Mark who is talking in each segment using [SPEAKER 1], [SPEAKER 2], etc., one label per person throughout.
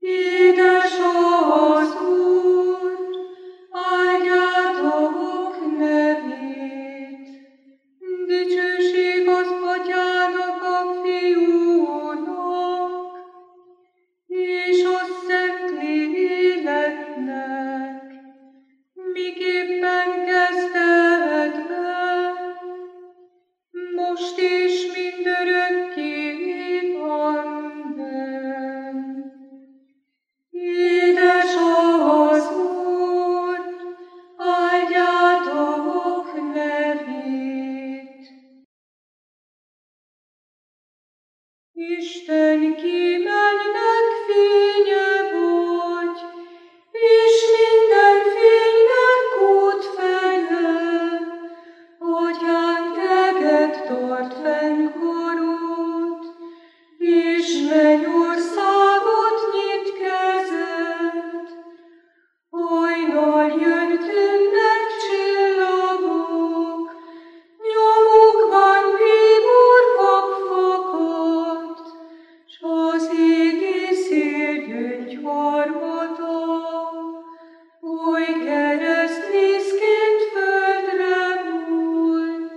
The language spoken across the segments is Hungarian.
[SPEAKER 1] Édes az Úr, áldjátok nevét. Dicsőség az Atyának, a Fiúnak, és a Szentléleknek, miképpen kezdetben, most és mindörökké. Amen. Édes az Úr, áldjátok nevét. Isten kimennek fénye vagy, és minden fénynek útfeje. Atyánk teget tart fenn karod, és mennyországot nyit kezed. Hajnal jön, tűnnek csillagok, nyomukban bíbor fakad, s az égi szél gyöngyharmata, oly keresztvízként földre hull.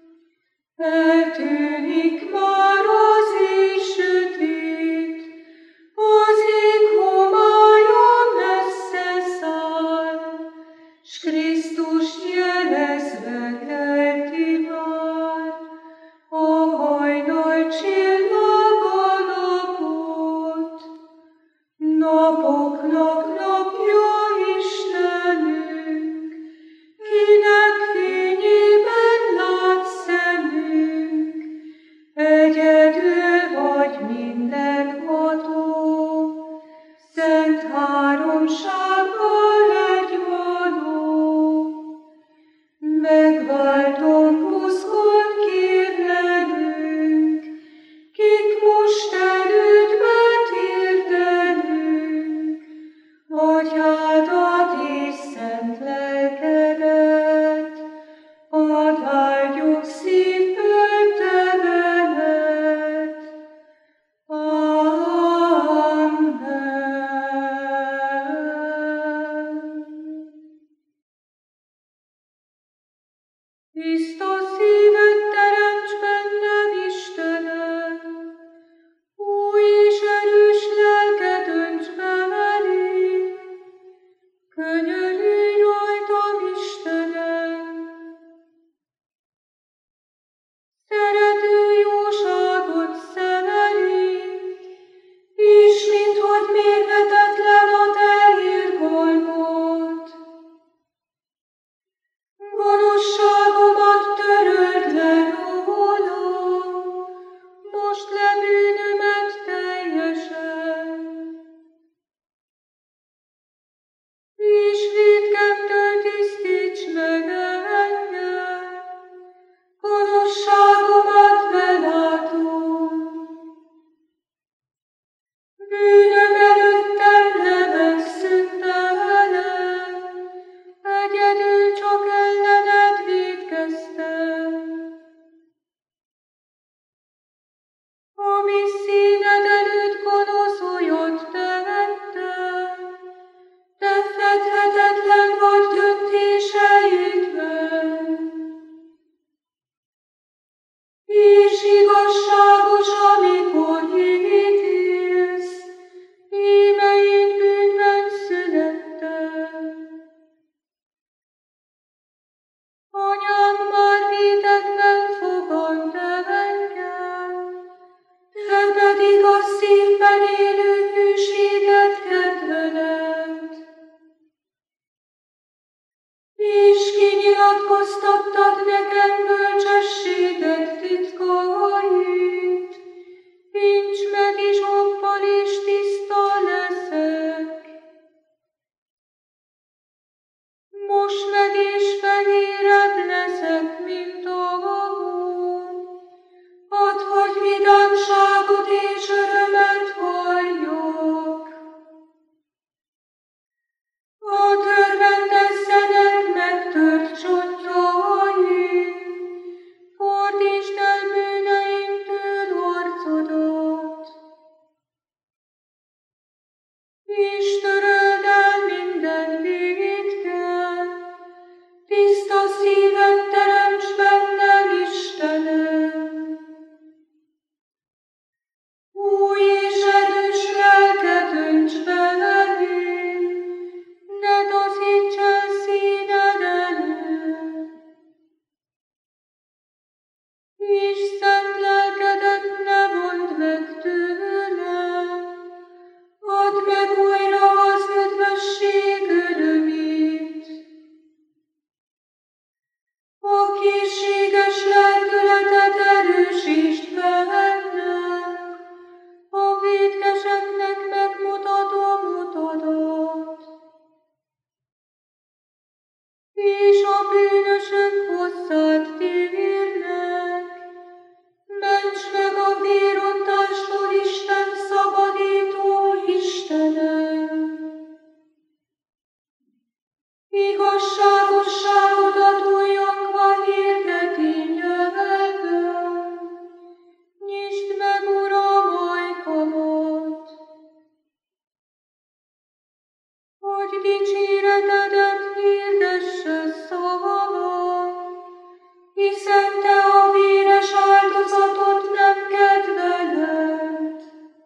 [SPEAKER 1] Eltűnik már az éj sötét, az ég homálya messze száll, s Krisztust jelezve kelti már a hajnal csillag a napot. Napoknak napja Istenünk, kinek fényében lát szemünk. Egyedül vagy mindenható, szent háromsággal egyvaló. Megváltom buszkod kérlenünk, kik most elődbe térdelünk. Atyádat és szent lelkedet, add áldjuk szívből te veled. Amen. Tiszta szívet teremts bennem, Istenem, új és erős lelket önts be elém. Könyörülj rajtam, Istenem! Szerető jóságot szeverít, és minthogy mérhetetlen a te irgalmad. Gonoszságomat töröld le rólam, most le bűnömet teljesen. És vétkemtől tisztíts meg engem, gonoszságomat belátom. Bűnöm előttem ne megszüntelem, egyedül csak ellened vétkeztem. Ami színed előtt gonosz olyat tehettem, te fedhetetlen vagy döntéseidben. És igazságos, amikor ítélsz, íme én bűnben születtem. Anyám már rétegben fogant el engem, te pedig a szívben élő hűséget kedveled. És kinyilatkoztattad nekem bölcsességed titkait, nincs meg is oppal és tiszta leszek. Most meg és fehérebb leszek, mint a hó. Add, hogy vidámságot és örömet halljak. Hadd örvendezzenek megtört csontjaim, és töröld el minden vétket, tiszta szívet teremts bennem, Istenem. Új és erős lelket önts belém, ne taszíts el színed elől. És szent lelkedet ne vondd meg tőlem, add meg újra az üdvösség örömét. A készséges lelkületet erősítsd bennem, a vétkeseknek megmutatom utadat, és a bűnösök hozzád térnek. Ments meg a vérontástól, Isten szabadító Istenem! Igazságosságodat újjongva hirdeti nyelvem, nyisd meg, Uram, ajkamat, hogy dicséretedet hirdesse szavamon, hiszen te a véres áldozatot nem kedveled.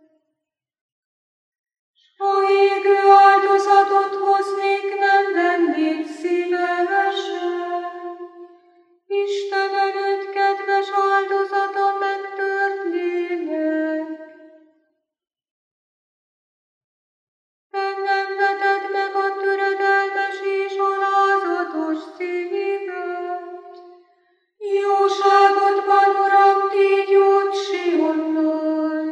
[SPEAKER 1] S ha égő áldozatot hoznék, nem vennéd szívesen. Isten előtt kedves áldozat a megtört lélek. Bennem veted meg a töredelmes és alázatos szívet. Jóságodban, Uram, tégy jót Sionnal.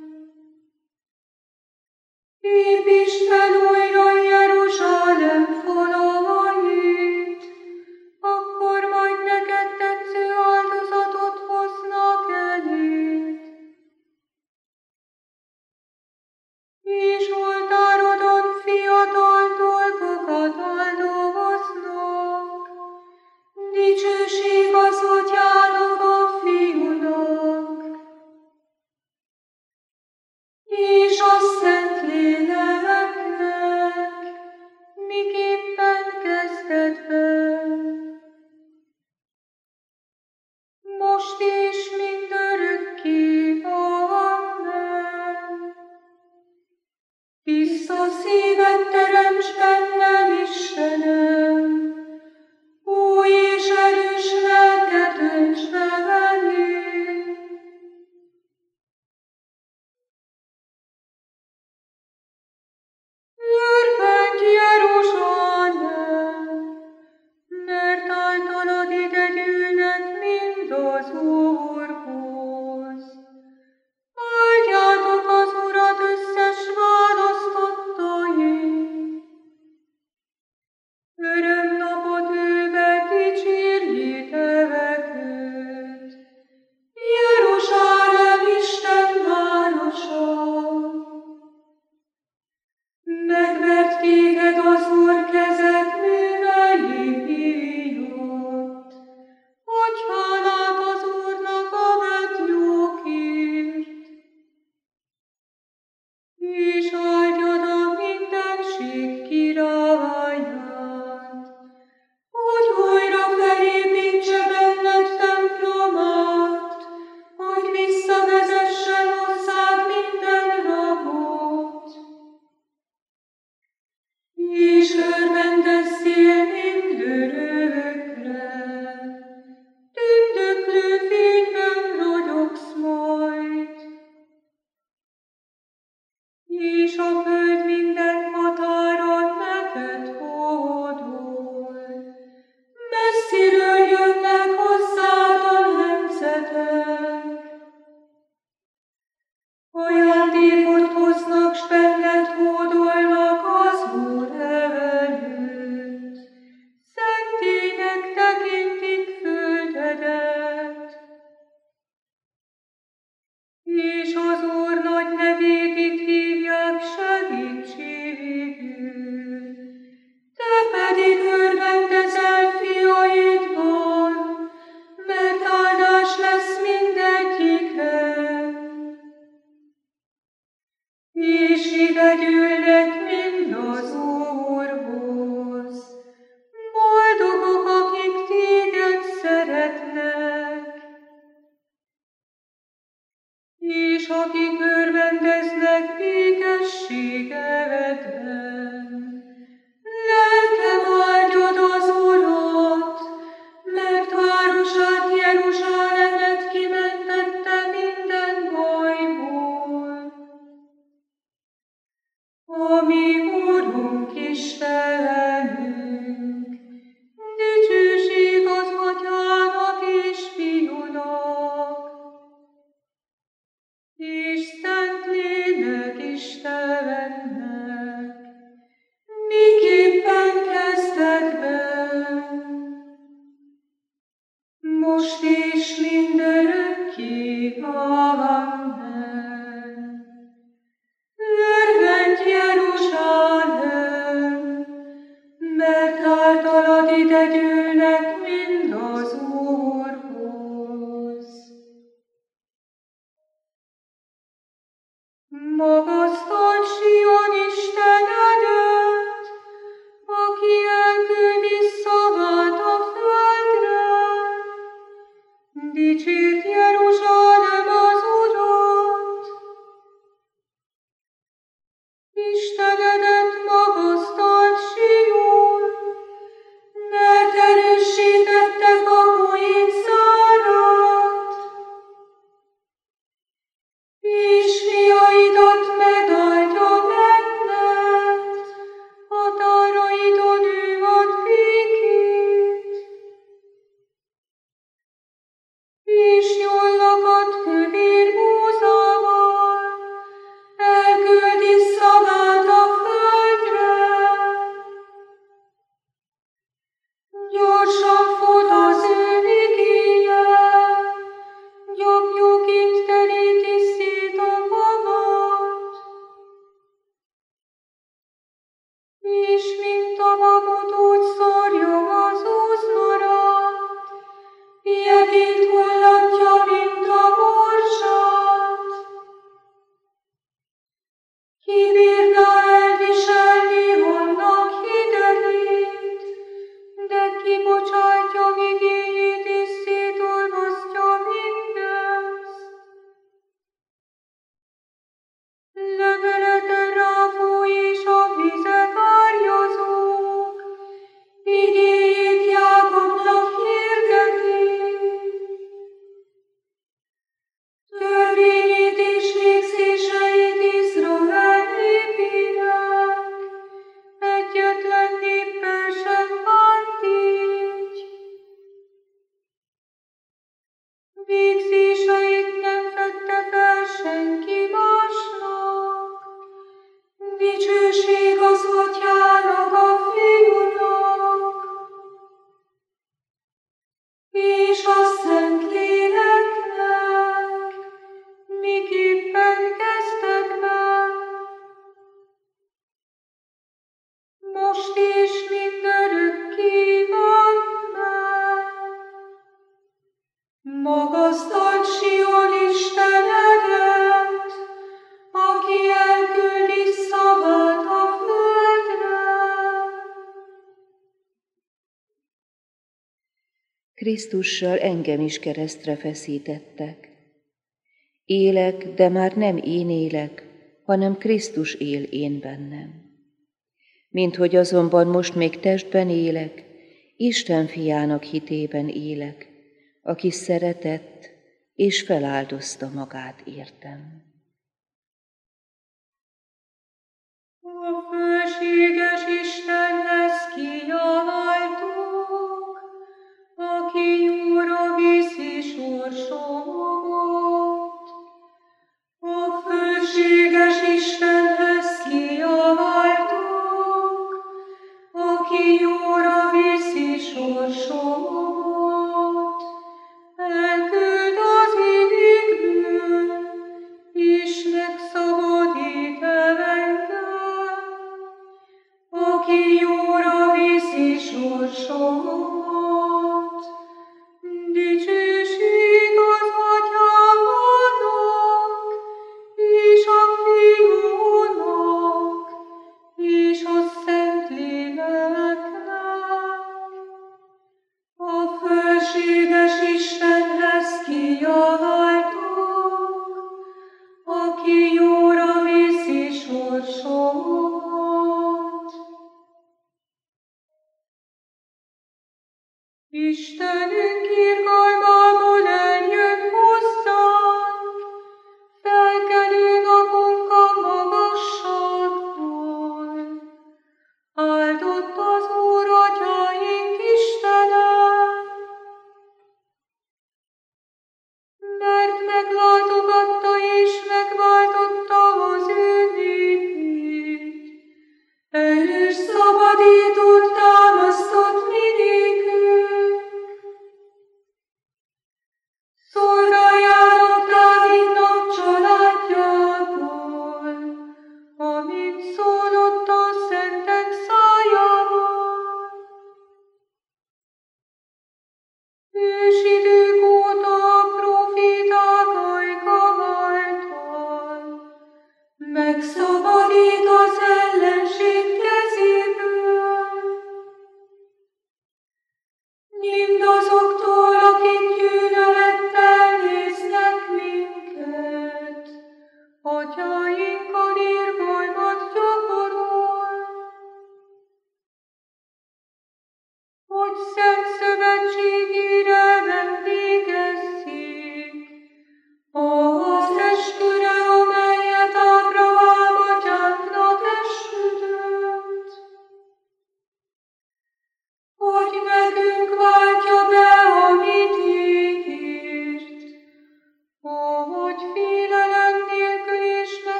[SPEAKER 1] Építsd fel újra Jeruzsálem falait, akkor majd neked tetsző áldozatot hoznak eléd. És oltárodon fiatal dolgokat áldoznak, dicsőség az Atyának, a Fiúnak, és a Szentléleknek, miképpen kezdetben, most és mindörökké. Amen. Tiszta szívet teremts bennem, Istenem, új és erős lelket önts belém. Örvendj, Jeruzsálem, mert általad ide gyűlnek mind az Úrhoz. Áldjátok az Urat összes választottai. Örömnapot ülve dicsérjétek őt. Jeruzsálem Isten városa. Megvert téged az Úr kezed művei miatt, hogy hálát az Úrnak a vett jókért, és áldjad a mindenség királyát, hogy újra felépítse benned templomát, hogy visszavezessen hozzád minden rabot. Istenünk, dicsőség az Atyának és Fiúnak, és Szentlélek Istennek, miképpen kezdetben, most és mindörökké. Amen. Örvendj Jeruzsálem, mert általad ide gyűlnek mind az Úrhoz. Magasztald Sion Istenedet, aki elküldi szavát a földre. Dicsérd Jeruzsálem az Urat! Istenedet magasztald Sion, mert erősítette kapuit zárat, és fiaidat megáldja benned, határaidon ő ad békét, és jól lakadt kövér búzával elküldi szavát a földre. Gyorsan fut az ő igéje, gyapjúként teríti szét a magat, és mint a mamut úgy szórja az úszmarat, jegét hullatja, mint a morzsát. Ki bírná elviselni annak hidegét, de kibocsátja igéjét és szétolvasztja mindezt. Leveleten ráfúj és a vizek árjazók, igéjét Jákobnak hirdeti. Törvényét és végzéseit Izrael népének, egyetlen néppel sem bánt így. Végzéseit nem fedte fel senki másnak, dicsőség az Atyának, a Fiúnak, és a Szentléleknek, miképpen kezdetben, most és mindörökké. Amen. Magasztald Sion Istenedet, aki elküldi szavát a földre.
[SPEAKER 2] Krisztussal engem is keresztre feszítettek. Élek, de már nem én élek, hanem Krisztus él én bennem. Minthogy azonban most még testben élek, Isten fiának hitében élek, aki szeretett és feláldozta magát értem.
[SPEAKER 1] A fölséges Istenhez kiáltok, aki jóra viszi sorsomat. A fölséges Istenhez kiáltok, aki jóra viszi sorsomat. Elküld az égekből, és megszabadít engem, aki jóra viszi sorsomat. Dicsőség az Atyának, és a Fiúnak, és a Szentléleknek. A fölséges Istenhez kiáltok, aki jóra viszi sorsomat.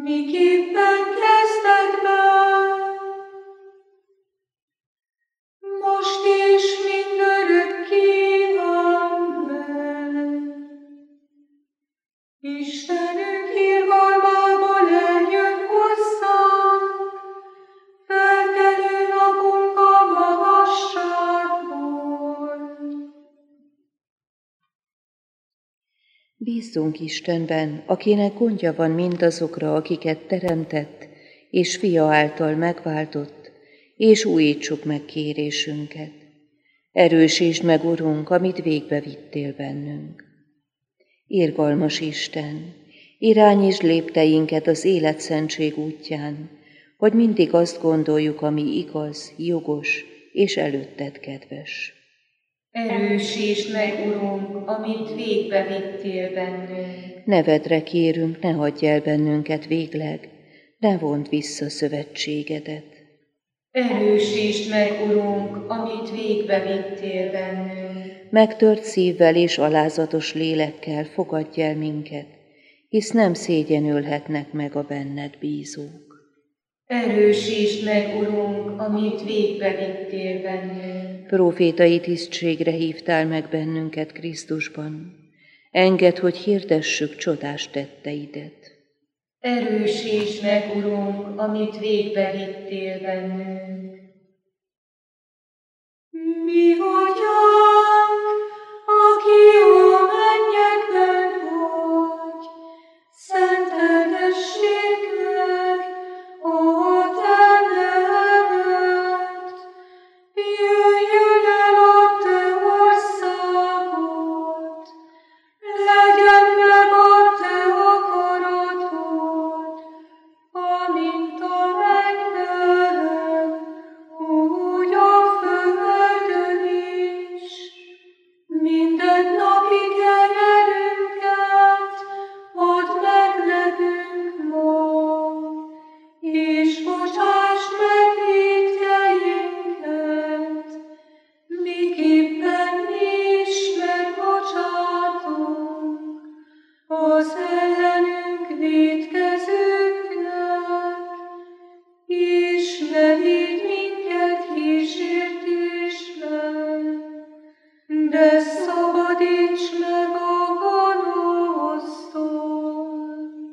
[SPEAKER 1] miképpen kezdetben, most is mindörökké. Amen. Istenünk irgalmából eljön hozzánk, felkelő napunk a magasságból.
[SPEAKER 2] Bízzunk Istenben, akinek gondja van mindazokra, akiket teremtett, és Fia által megváltott, és újítsuk meg kérésünket. Erősítsd meg, Urunk, amit végbevittél bennünk. Irgalmas Isten, irányítsd lépteinket az életszentség útján, hogy mindig azt gondoljuk, ami igaz, jogos és előtted kedves.
[SPEAKER 1] Erősítsd meg, Urunk, amit végbevittél bennünk.
[SPEAKER 2] Nevedre kérünk, ne hagyj el bennünket végleg, ne vond vissza szövetségedet.
[SPEAKER 1] Erősítsd meg, Urunk, amit végbevittél bennünk.
[SPEAKER 2] Megtört szívvel és alázatos lélekkel fogadj el minket, hisz nem szégyenülhetnek meg a benned bízók.
[SPEAKER 1] Erősítsd meg, Urunk, amit végbevittél bennünk.
[SPEAKER 2] Profétai tisztségre hívtál meg bennünket Krisztusban. Engedd, hogy hirdessük csodás tetteidet.
[SPEAKER 1] Erősítsd meg, Urunk, amit végbevittél bennünk. Mi Atyánk, aki a mennyekben vagy, szenteltessék meg a te neved. Jöjjön el a te országod, legyen meg a te akaratod, amint a mennyben, úgy a földön is. Mindennapi kenyerünket add meg nekünk ma, és bocsásd meg vétkeinket, miképpen mi is megbocsátunk az ellenünk vétkezőknek, és ne vigy minket kísértésbe, de szabadíts meg a gonosztól.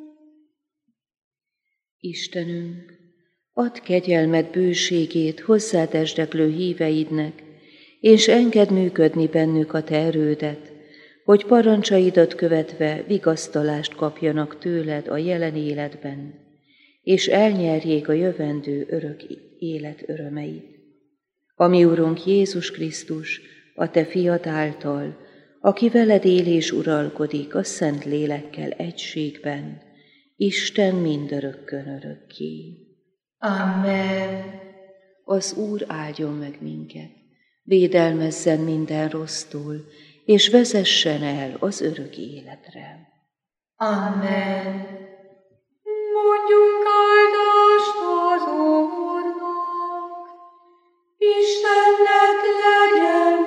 [SPEAKER 2] Istenünk, add kegyelmed bőségét hozzád esdeklő híveidnek, és engedd működni bennük a te erődet, hogy parancsaidat követve vigasztalást kapjanak tőled a jelen életben, és elnyerjék a jövendő örök élet örömeit. Ami Urunk Jézus Krisztus, a te fiad által, aki veled él és uralkodik a Szent Lélekkel egységben, Isten mindörökkön örökké.
[SPEAKER 1] Amen.
[SPEAKER 2] Az Úr áldjon meg minket, védelmezzen minden rossztól, és vezessen el az örök életre.
[SPEAKER 1] Amen. Mondjunk áldást az Úrnak, Istennek legyen